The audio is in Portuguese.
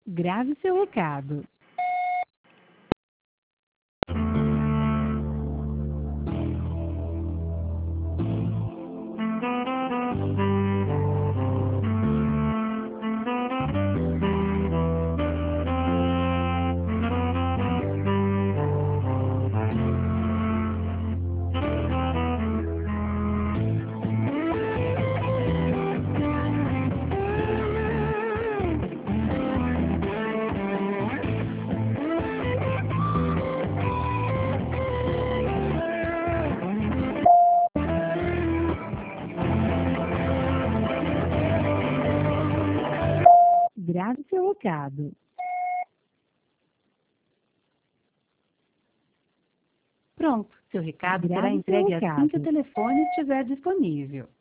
Grave seu recado. Grave seu recado. Pronto, seu recado será Grave seu entregue assim recado. que o telefone estiver disponível.